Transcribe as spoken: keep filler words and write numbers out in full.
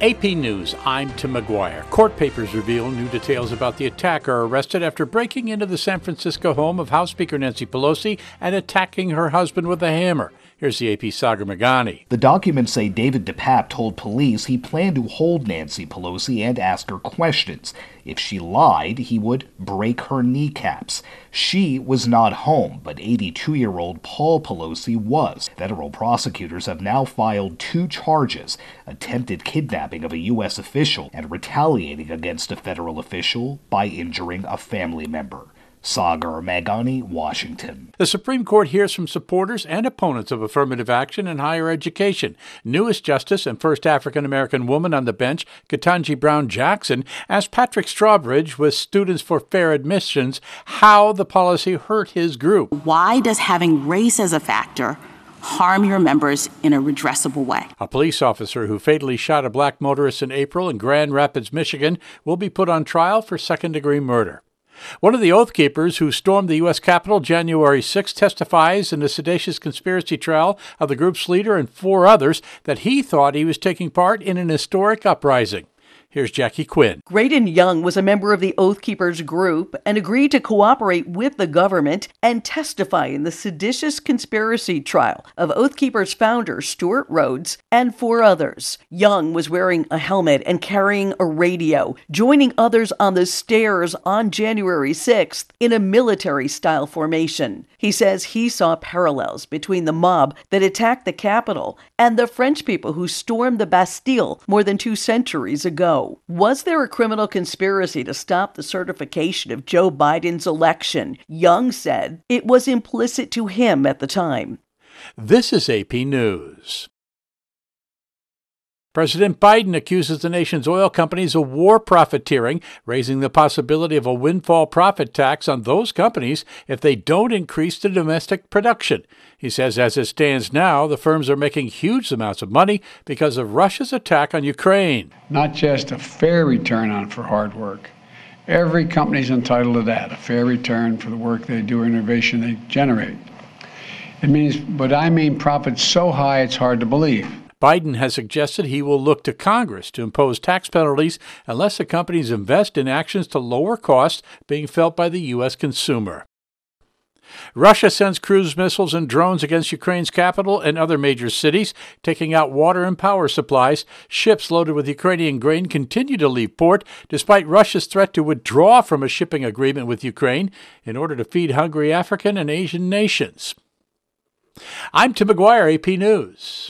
A P News, I'm Tim McGuire. Court papers reveal new details about the attacker arrested after breaking into the San Francisco home of House Speaker Nancy Pelosi and attacking her husband with a hammer. Here's the A P's Sagar Meghani. The documents say David DePape told police he planned to hold Nancy Pelosi and ask her questions. If she lied, he would break her kneecaps. She was not home, but eighty-two-year-old Paul Pelosi was. Federal prosecutors have now filed two charges: attempted kidnapping of a U S official and retaliating against a federal official by injuring a family member. Sagar Meghani, Washington. The Supreme Court hears from supporters and opponents of affirmative action in higher education. Newest Justice and first African-American woman on the bench, Ketanji Brown Jackson, asked Patrick Strawbridge with Students for Fair Admissions how the policy hurt his group. Why does having race as a factor harm your members in a redressable way? A police officer who fatally shot a black motorist in April in Grand Rapids, Michigan, will be put on trial for second-degree murder. One of the Oath Keepers who stormed the U S Capitol January sixth testifies in the seditious conspiracy trial of the group's leader and four others that he thought he was taking part in an historic uprising. Here's Jackie Quinn. Graydon Young was a member of the Oath Keepers group and agreed to cooperate with the government and testify in the seditious conspiracy trial of Oath Keepers founder Stuart Rhodes and four others. Young was wearing a helmet and carrying a radio, joining others on the stairs on January sixth in a military-style formation. He says he saw parallels between the mob that attacked the Capitol and the French people who stormed the Bastille more than two centuries ago. Was there a criminal conspiracy to stop the certification of Joe Biden's election? Young said it was implicit to him at the time. This is A P News. President Biden accuses the nation's oil companies of war profiteering, raising the possibility of a windfall profit tax on those companies if they don't increase the domestic production. He says as it stands now, the firms are making huge amounts of money because of Russia's attack on Ukraine. Not just a fair return on for hard work. Every company is entitled to that, a fair return for the work they do or innovation they generate. It means, but I mean profits so high it's hard to believe. Biden has suggested he will look to Congress to impose tax penalties unless the companies invest in actions to lower costs being felt by the U S consumer. Russia sends cruise missiles and drones against Ukraine's capital and other major cities, taking out water and power supplies. Ships loaded with Ukrainian grain continue to leave port, despite Russia's threat to withdraw from a shipping agreement with Ukraine in order to feed hungry African and Asian nations. I'm Tim McGuire, A P News.